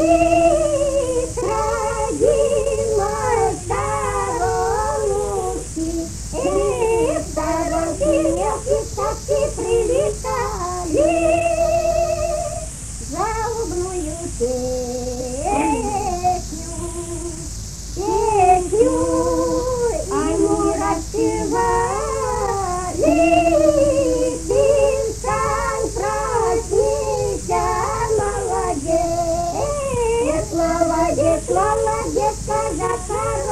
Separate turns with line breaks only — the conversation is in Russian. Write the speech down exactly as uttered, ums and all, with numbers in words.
родилась коровушки, и в сторонке мелкие пташки прилетали жалобную песню, песню они распевали. Сын, встань, проснися, молодец, молодец, молодец, казак.